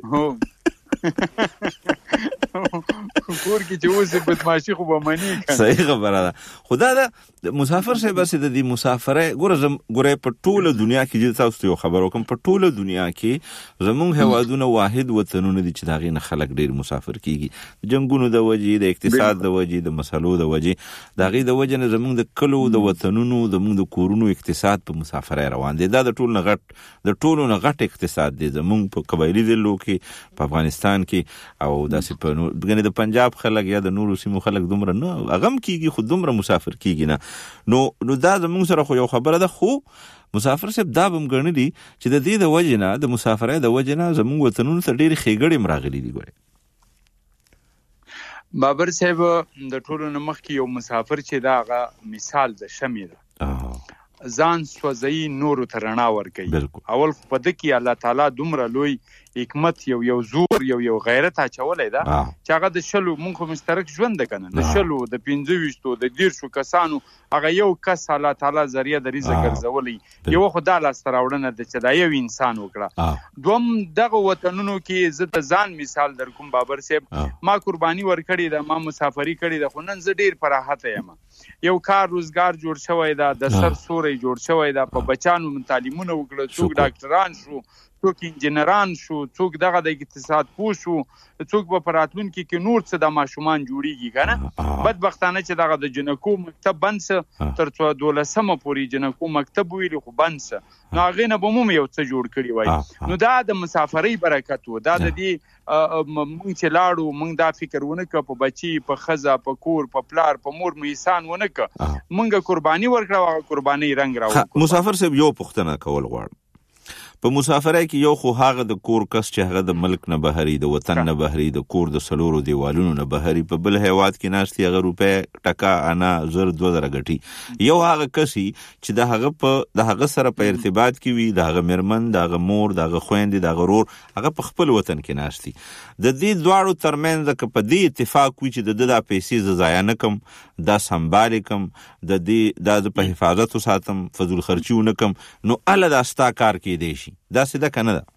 کور کې چې اوس بدمعشي خو به منی کړي صحیح خبره ده خدا دا مسافر شه بس د دې مسافره ګوره ګوره په ټوله دنیا کې چې تاسو ته خبرو کوم په ټوله دنیا کې زمونږ هوادونه واحد وطنونه دي چې دا غي نه خلک ډیر مسافر کیږي جنگونو د وجې د اقتصاد د وجې د مسلو د وجې دا غي د وجې نه زمونږ د کلو د وطنونو زمونږ د کورونو اقتصاد په مسافرۍ روان دي دا د ټولو نه غټ د ټولو نه غټ اقتصاد دی زمونږ په قبایلی ضلعو کې په افغانستان کې او داسې په بګنې د پنجاب خلک یا د نورو سیمو خلک دومره نه اغم کیږي خو دومره مسافر کیږي نه نو نو دا زموږ سره خو یو خبره ده خو مسافر صاحب دا بم ګڼلي چې د دې د وجې نه د مسافرۍ د وجې نه زموږ وطنونو ته ډېرې ښېګړې مراغلي دي ګورې بابر صاحب د ټولو نه مخکې یو مسافر چې دا هغه مثال د شمې ده ځان سوځي نورو ته رڼا ورکوي اول خو په دې کې الله تعالی دومره لوی حکمت یو یو زور یو یو غیرت اچولې ده چې هغه د شلو مونږ مشترک ژوند کنه د شلو د پنځه ویشتو د دیرشو کسانو هغه یو کس الله تعالی ذریعہ د رزق ګرځولې یو خدای لاس راوړنه د چې دا یو انسان وکړه دوم دغه وطنونو کې زه د ځان مثال در کوم بابر صاحب ما قرباني ورکړې ده ما مسافری کړې ده خو نن زه ډیر په راحت یم یو کار روزګار جوړ شوی ده د سر سوري جوړ شوی ده په بچانو تعلیمونه وکړه څوک ډاکټران شو څوک انجنیران شو څوک دغه د اقتصاد پوه شو څوک په راتلونکي کې نور څه د ماشومان جوړیږي کنه بدبختانه چې دغه د جنکو مکتب بنسه تر څو دولسمه پورې جنکو مکتب ویل خو بنسه نو هغه نه بموم یو څه جوړ کړی وای نو دا د مسافرۍ برکت و دا د دې مونږ چې لاړو مونږ دا فکر ونه ک په بچي په خزه په کور په پلار په مور مې انسان ونه ک مونږه قرباني ورکړه قرباني رنگ راو مسافر صاحب یو پښتنه کول غواړم په مسافرۍ کې یو خو هغه د کور کس چې هغه د ملک نه بهري د وطن نه بهري د کور د سلورو دیوالونو نه بهري په بل هیواد کې ناشتي هغه روپې ټکا انا زر دوه زره غټي یو هغه کسي چې د هغه په د هغه سره په ارتباط کې وي د هغه مرمن د هغه مور د هغه خويندې د هغه رور هغه په خپل وطن کې ناشتي د دې دواړو ترمنځ د په دې اتفاق وي چې د د پیسې ضایع نه کم دا سنبال کم د دې د په حفاظت ساتم فضل خرچي ونه کم نو الله دا ستا کار کې دی دا سده کنه ده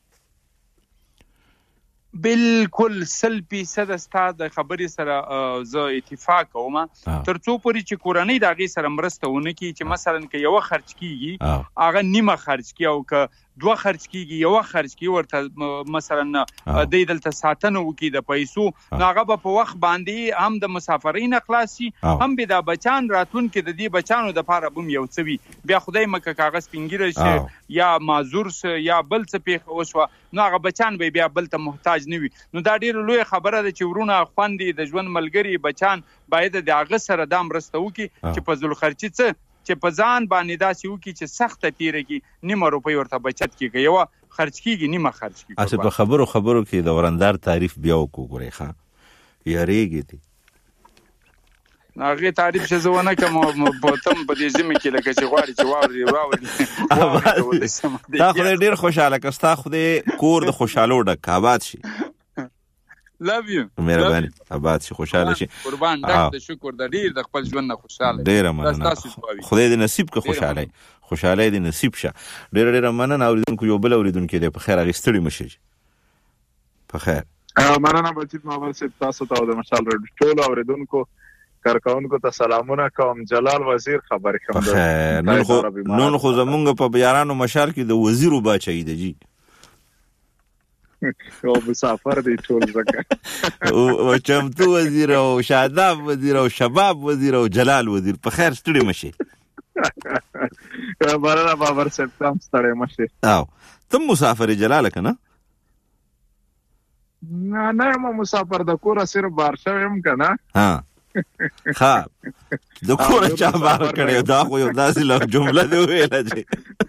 بالکل سلبي صد استاد خبري سره زه اتفاق کوم ترڅو پوری چې کورنۍ دغه سره مرسته ونه کی چې مثلا کې یو خرج کیږي هغه نیمه خرج کی او که دوه خرج کیږي یو خرج کی ورته مثلا د دلته ساتنه وکي د پیسو هغه په وخت باندې هم د مسافرین اخلاصي هم به د بچان راتون کې د دې بچانو د پاره بم یو څوي بیا خدای مکه کاغذ پنګیره شي یا معذور شي یا بل څه پیښ وشو نو هغه بچان به بیا بل ته محتاج نه وي نو دا ډیر لوی خبره ده چې ورونه خوندې د ژوند ملګری بچان باید د هغه سره د مرسته وکي چې په ذل خرچي څه چې په ځان باندې داسې وکي چې سخت تیرېږي نیمه روپۍ ورته بچت کیږي یو خرج کیږي نیمه خرج کیږي اسه په خبرو خبرو کې د ورندار تعریف بیا وکړئ ښه یریږي دي هغه تعریف چې زونه کوم په تم په دې ځمکه کې لکه چې غواړي چې واوري واوري دا خو ډیر خوشاله کستا خو دې کور د خوشاله ډک آباد شي love you مهرباني آباد شي خوشاله شي قربان ډک د شکر د ډیر د خپل ژوند نه خوشاله ډیر مننه خدای دې نصیب که خوشاله خوشاله دې نصیب شه ډیر ډیر مننه اوریدونکو یو بل اوریدونکو دې په خیر اغستړي مشي په خیر مننه بچیت محمد صاحب تاسو ته د مشال رادیو ټول اوریدونکو کارکونکو ته سلامونه کوم جلال وزیر خبر کوم نن خو نن خو زمونږ په بیارانو مشال کې د وزیرو بچی دی جی او مسافر دی ټول زکه او چمتو وزیر او شاداب وزیر او شباب وزیر او جلال وزیر په خیر ستړي مشي بارا بابر صاحب تم ستړي مشي او تم مسافر جلال کنه نه نه ما مسافر د کور صرف بار شوم کنه. ها ها د کور چا بار کړي دا خو یو داسې له جمله دی ویل چې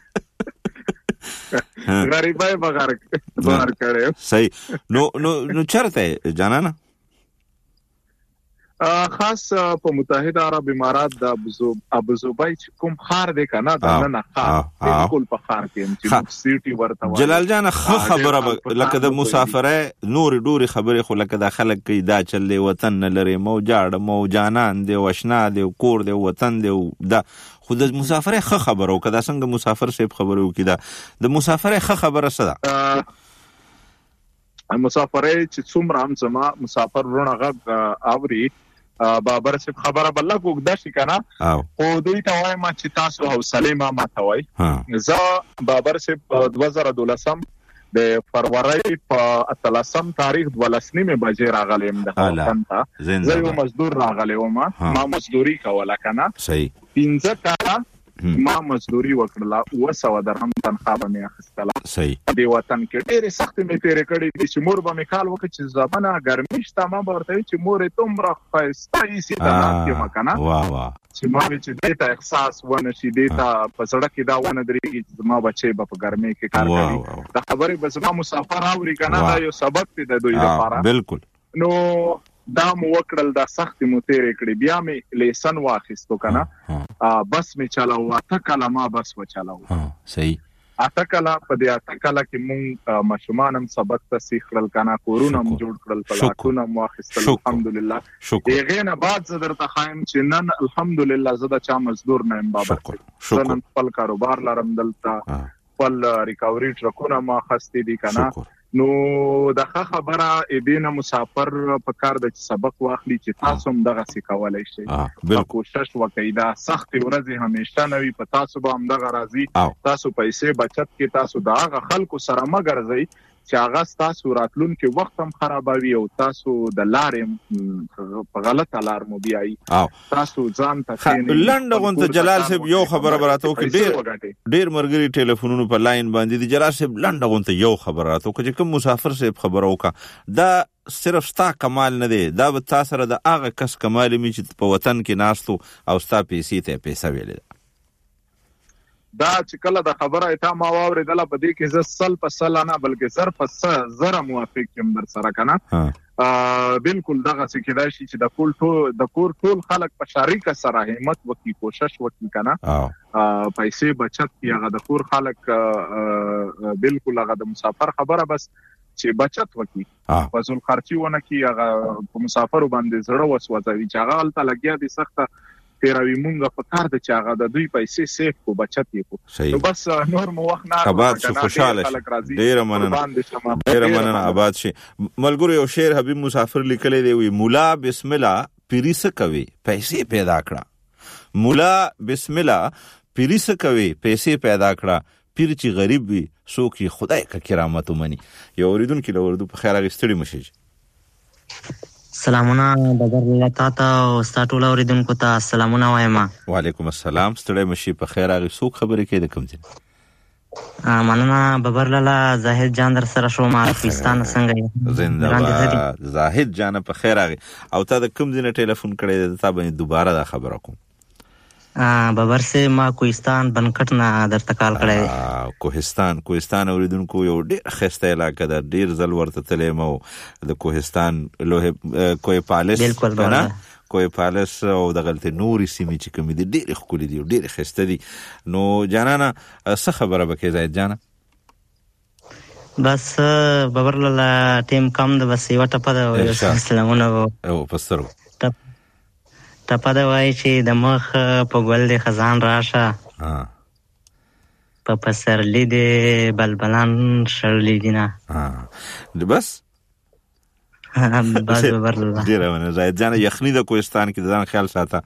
غریبای بغیر بار کړي. صحیح. نو نو نو چرته جانانا خاص په متحده عرب امارات د ابو ابو ظبي کوم خار دی کنه دا نه خار بالکل په خار کې چې سیټي ورته جلال جان خبره لکه د مسافره نور ډوري خبره خو لکه د خلک کې دا چلې وطن نه لري مو جاړ مو جانان دی وشنا دی کور دی وطن دی دا خو د مسافره خ خبرو کدا څنګه مسافر سیب خبرو کیدا د مسافره خ خبره صدا مسافره چې څومره هم زما مسافر ورونه غږ اوري بابر سے خبره بل کو د شي کنه او دوی ته وایم چې تاسو حوصله ما ماتوي. ز بابر سے دو هزار دولسم د فروری په اتلسم تاریخ دولسنی بجې راغلم د وطن ته. زه یو مزدور راغلم ما مزدوري کوله کنه. صحیح. پنځه کاله ما مزدوري وکړه و سو درهم تنخواه مې اخیستله. صحیح. دی وطن کې ډېر سخت مې تیرې کړې چې مور به مې کال وکړي چې زمانه ګرمي شته ما به ورته چې مور تومره ښایسته ایسي ته ناستې م که نه چې ما وې چې دې ته احساس ونه شي دې ته په سړک کې دا ونه درېږي چې زما بچی به په ګرمۍ کې کار کوي. دا خبرې به زما مسافر اوري که نه دا یو سبق دی د دوی لپاره. بالکل. نو دا مو وکړل دا سخت مو تیرې کړې بیا مې لیسن واخیستو که نه بس مې چلاو اته کاله ما بس وچلاو. صحیح. اته کاله په دې اته کاله کې مونږ ماشومان هم سبق ته سیخ کړل که نه کورونه هم جوړ کړل پلاټونه هم واخیستل الحمدلله. هغې نه بعد زه درته ښایم چې نن الحمدلله زه د چا مزدور نه یم بابر زه نن خپل کاروبار لرم دلته خپل ریکاوري ټرکونه ما اخیستي دي که نه. نو دغه خبره دې نه مسافر په کار د سبق واخلي چې تاسو هم دغسې کولی شئ. کوشش وکړئ دا سختې ورځې همیشه نه وي په تاسو به همدغه راځي. تاسو پیسې بچت کې تاسو د هغه خلکو سره مه ګرځئ چې هغه ستاسو راتلونکي وخت هم خرابوي او تاسو د لارې په غلطه لار مو بیایي. تاسو ځان ته لنډه غونته جلال صاحب یو خبره به راته وکړي. ډېر ډېر ملګري ټلیفونونو په لاین باندې دي. جلال صاحب لنډه غونته یو خبره راته وکړه چې کوم مسافر صاحب خبره وکړه دا صرف ستا کمال نه دی دا به تا سره د هغه کس کمال می چې په وطن کې ناستو او ستا پیسې ته پیسه ویلې ده. دا چې کله د خبره ایتا ما واورېدله په دې کې زه سل په سل نه بلکې زر په سل زره موافق یم در سره که نه. بالکل دغسې کیدای شي چې د کور ټول د کور ټول خلک په شریکه سره همت وکړي کوشش وکړي که نه پیسې بچت کړي. هغه د کور خلک بالکل هغه د مسافر خبره بس چې بچت وکړي فضول خرچي ونه کړي هغه په مسافرو باندې زړه وسوځوي چې هغه هلته لګیا دي سخته تیروي مونږه په کار د چې هغه د دوی پیسې سیف کو بچت یې کو. نو بس نور مو وخت نه آباد شو خوشاله شي. ډېره مننه ډېره مننه آباد شي. ملګرو یو شعر حبیب مسافر لیکلی دی وی مولا بسم الله پیری څه کوي پیسې پیدا کړه. مولا بسم الله پیری څه کوي پیسې پیدا کړه پیر چې غریب وي څوک یې خدای که کرامت ومني. یو اورېدونکي له اردو په خیر هغې ستړي مه شئ. سلامونه ببر له تا ته او ستا ټول اورېدونکو ته سلامونه وایم. وعلیکم السلام. ستړی مه شي په خیر هغې څوک خبرې کوي د کوم ځای؟ مننه ببر لاله زاهد جان در سره شوم پاکستان څنګه یې؟ زنده زاهد جان په خیر هغې. او تا د کوم ځای نه ټلیفون کړی دی تا باندې دوباره دا خبره کوم. ببر سے ما کوهستان بنکټ نه درته کال کړی. کوهستان کوهستان اوریدونکو یو ډېر ښایسته علاقه ده. ډېر ځل ورته تللی یم او د کوهستان لوهې کوه پالس کنه کوه پالس او دغلته نورې سیمې چې کومې دي ډېرې ښکلې دي او ډېرې ښایسته دي. نو جانانه څه خبره به کوې زاهد جانه؟ بس ببر لاله ټیم کم ده بس یوه ټپه ده یو سلامونه او په سترګو ټپه ده وایي چې د مخ په ګل د خزان راشه په پسرلي د بلبلان شړلي دي نه. بس بس ببر لاله ډېره مننه زاهد جانه. یخني د کوهستان کې د ځان خیال ساته.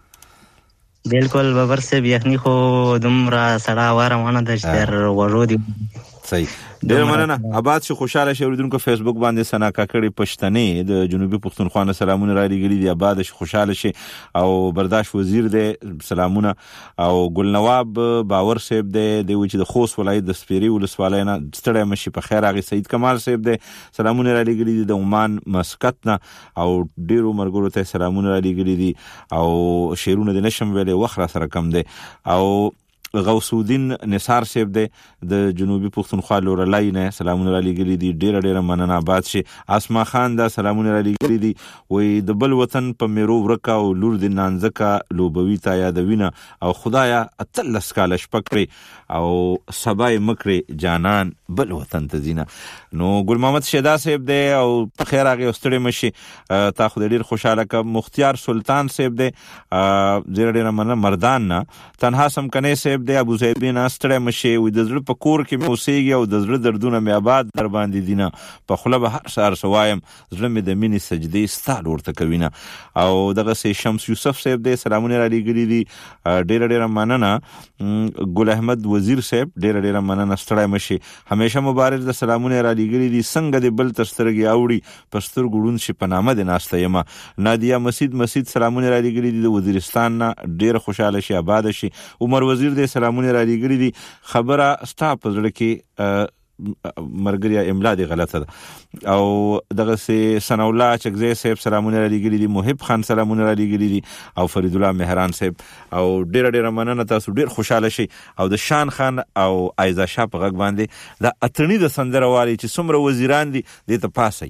بالکل ببر صاحب یخني خو دومره سړه هوا روانه ده چې تر غوږو دي صحیح ډیر مننه آباد شو خوشاله شو ورودونکو فیسبوک باندې سنا کاکړي پښتنې د جنوبي پښتونخوا سلامونه را لګري دي آباد شو خوشاله شي او برداشت وزیر دې سلامونه او ګلنواب باور صاحب دې د وچ د خوست ولایت د سپيري ولسوالۍ نه ستړی مشي په خیر اغي سید کمال صاحب دې سلامونه را لګري دي د عمان مسقط نه او ډیرو مرګورو ته سلامونه را لګري دي او شیرونه د نشم ویلې وخره سره کم دي او غوث الدین نثار صاحب د جنوبي پښتونخوا لورلای نه سلامونه را لګري دي ډیر ډیر مننه آباد شي اسما خان دا سلامونه را لګري دي وې د بل وطن په میرو ورکا او لور د نانځکا لوبوي تا یادوینه او خدایا اتلس کال شپکري او سبای مکري جانان بل وطن ته زینا نو ګل محمد شیدا صاحب دی او په خیر هغه استړي مشي تا خو ډیر خوشاله ک مختیار سلطان صاحب دی ډیر ډیر مننه مردان نه تنها سم کنه صاحب د ابو زیبین استړی مشي وي د زړه په کور کې مې اوسېږي او د زړه دردونه مې آباد در باندې دینه په خله به هر سهار سوایم زړه مې د مینې سجدې ستال ورته کوینه او دغه سي شمس یوسف صاحب دې سلامونه را لګري دي ډېر ډېر مننه ګل احمد وزیر صاحب ډېر ډېر مننه ستړی مشي همیشه مبارک د سلامونه را لګري دي څنګه د بل ترسترګي اوړي پستر ګړون شي په نامه د ناشته یما نادیا مسجد مسجد سلامونه را لګري دي د وزیرستان نه ډېر خوشاله شي آباد شي عمر وزیر دې سلامونه را لګري دي خبره ستا په زړه کې مرګریا املا دی غلطه ده او دغه سي ثنا الله چغزي صاحب سلامونه را لګري دي محب خان سلامونه را لګري دي او فرید الله مهران صاحب او ډیر ډیر مننه تاسو ډیر خوشاله شي او د شان خان او عایزه شاه په غږ باندې د اتنی د سندره والی چې څومره وزیران دي د ته پاسي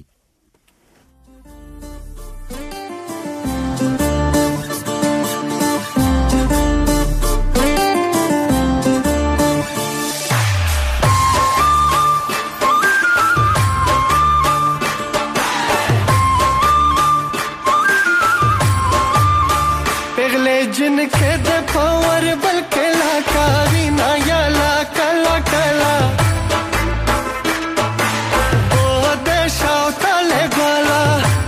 जिनके दे पावर बल के ला कावी ना या ला कला कला ओ देशा तले वाला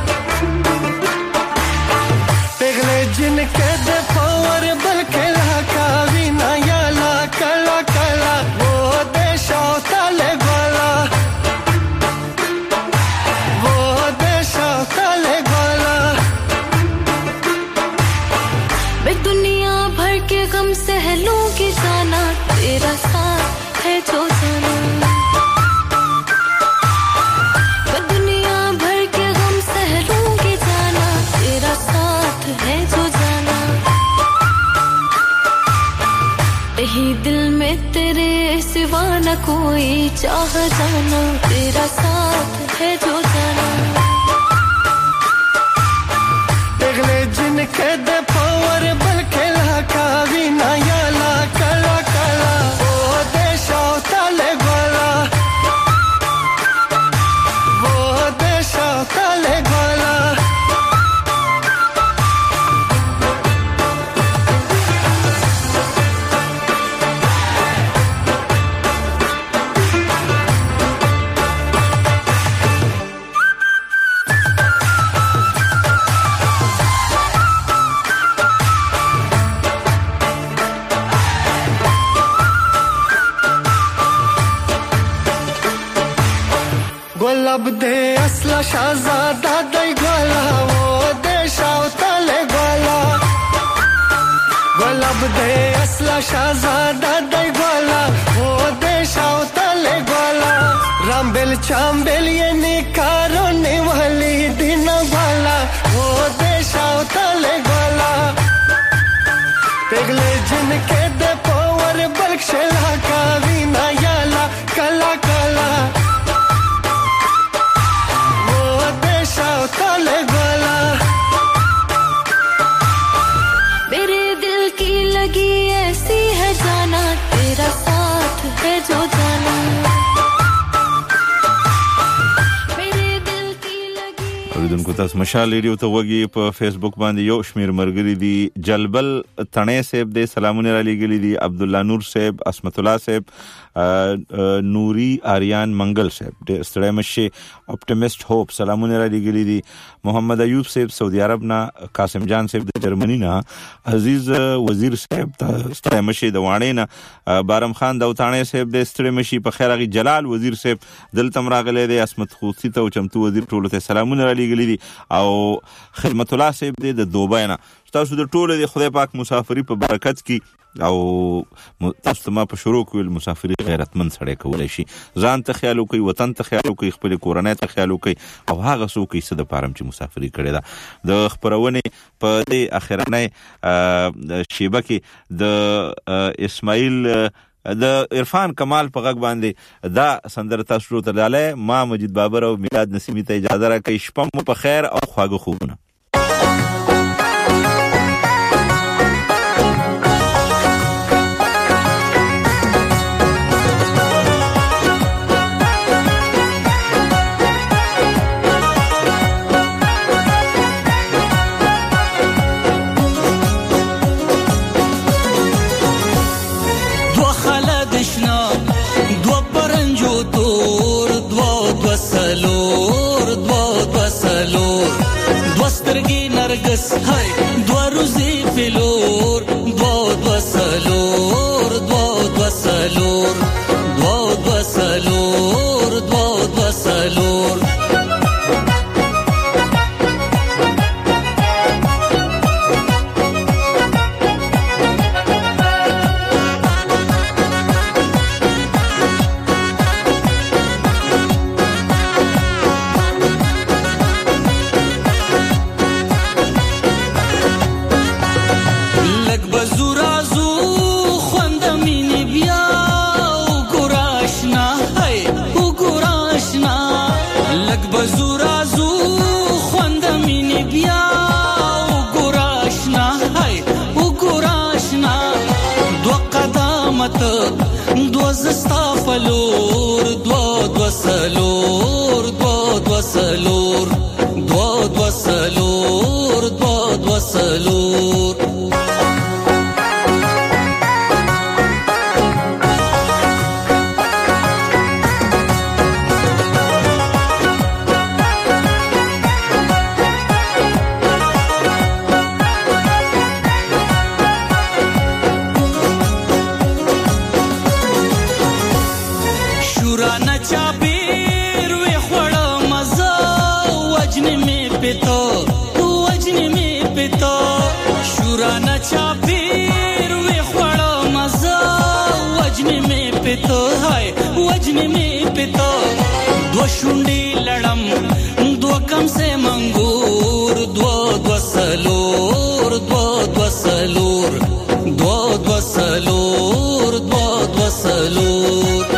पगले जिनके दे पावर बल के ला कावी ना या ला कला कला ओ देशा तले वाला वो देशा तले वाला दुनिया भर के गम सह लूंगी जाना तेरा साथ है जो जाना मैं दुनिया भर के गम सह लूंगी जाना तेरा साथ है जो जाना यही दिल में तेरे सिवा न कोई चाह जाना तेरा साथ है जो जाना पगले जिनके दे पावर बल खेला कावी ना या ला कला कला ओ देशा तले वाला वो देशा तले वाला गुलाब दे असला शहजादा दई गोला वो देशा तले गोला गुलाब दे असला शहजादा दई गोला वो देशा तले गोला रामबेल चांबेल ये निकारो निवाली दिन वाला वो देशा तले गोला पगले जिनके दे पावर बलक्षला कावी ना याला कला कला तले वाला मेरे दिल की लगी ऐसी है जाना तेरा साथ है जो जाना मेरे दिल की लगी اوریدونکو تاسو مشال ریډیو ته وګورئ په فیسبوک باندې یو شمیر مرګري دي جلبل تڼې صاحب دې سلامونه را لګلي دي عبد الله نور صاحب اسمت الله صاحب نوري آریان منګل صاحب د ستړی مشي اپټیمست هوپ سلامونه را لګلي دي محمد ایوب صاحب سعودي عرب نه قاسم جان صاحب د جرمني نه عزیز وزیر صاحب ستړی مشي د وانه نه بارم خان داوتانه صاحب د ستړی مشي په خیر غي جلال وزیر صاحب دلته راغلی دی اسمت خوسی ته چمتو وزیر ټولو ته سلامونه را لګلي دي او خدمت الله صاحب د دوبۍ نه تاسو د ټولو د خدای پاک مسافری په برکت کې او تاسو ما په شروع کې مسافری غیرتمن سره کولای شي ځان ته خیال وکي وطن ته خیال وکي خپل کورنۍ ته خیال وکي او هغه څوک چې د پارم چې مسافری کړي دا د خبرونه په دې اخرنۍ شیبه کې د اسماعیل د عرفان کمال په غږ باندې دا سندره تاسو ته لاله ما مجید بابر او میلاد نسیمی ته اجازه راکړئ شپه مو په خیر او خواږه خوبونه هاي دوا روزي فلور دوا دوا سالور دوا دوا سالور دوا دوا سالور دوا دوا سالور دوا زستا فلور دوا دوا سالور دوا دوا سالور دوا دوا سالور دوا دوا سالور دو شونډي لړم دو کم سے منګور دو دو سلور دو دو سلور دو دو سلور دو دو سلور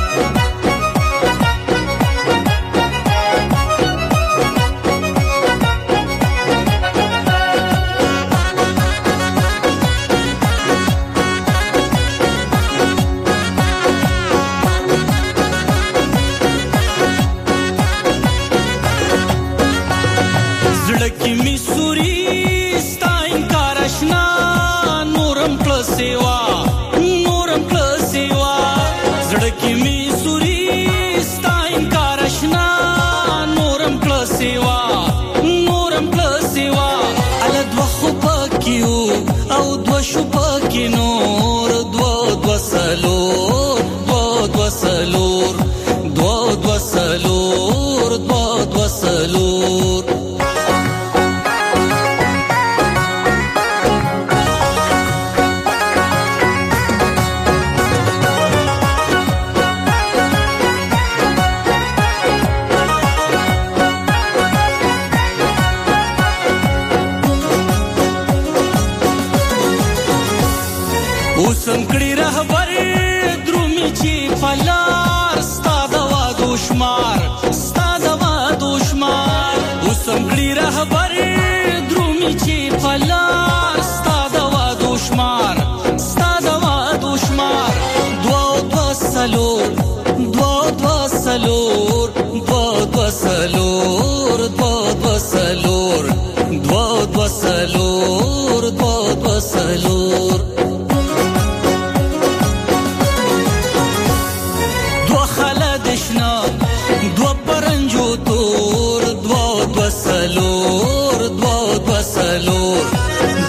نور دو دو سالور دو دو سالور دو دو سالور دو دو سالور سلور دو دو سلور دو دو سلور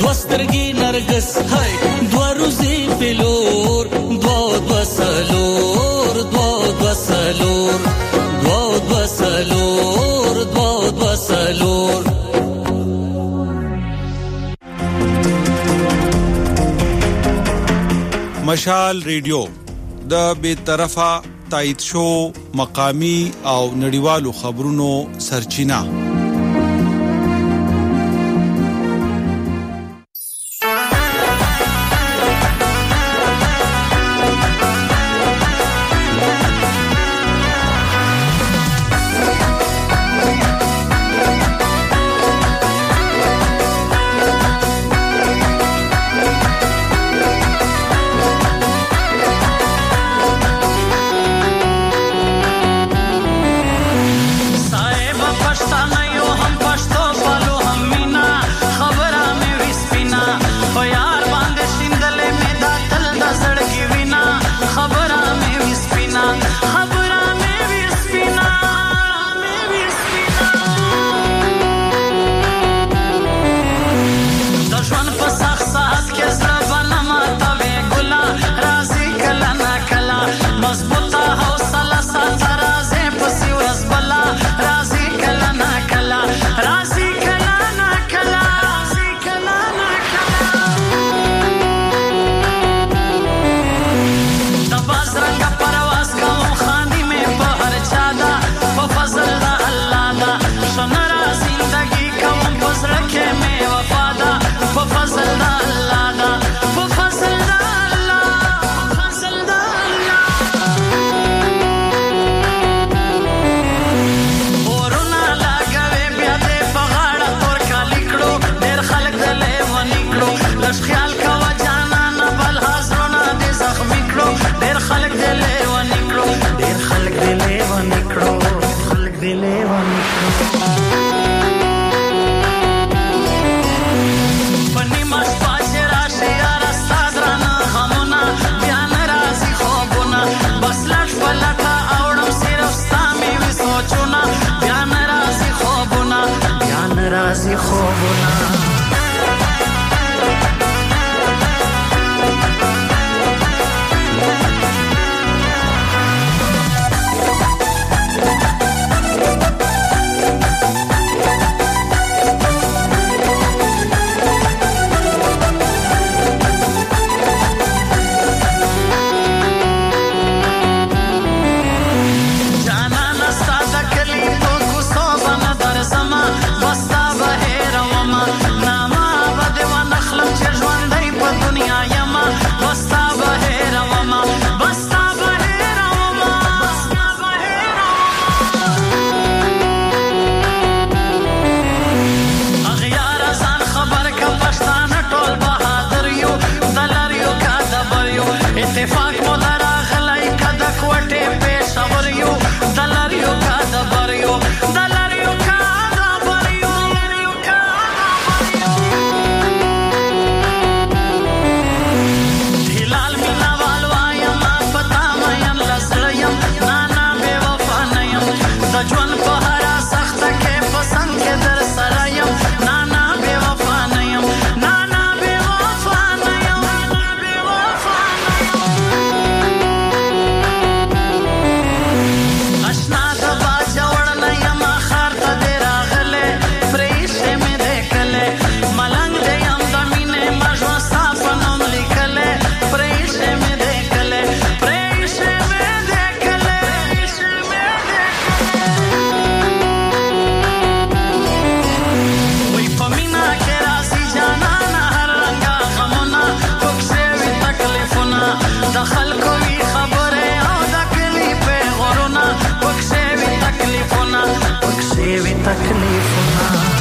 دوسترګي نرګس هاي دوه روزي بلور دو دو سلور دو دو سلور دو دو سلور دو دو سلور مشال ریډیو د بے طرفه تایید شو مقامی او نړیوالو خبرونو سرچینه تکلیفونه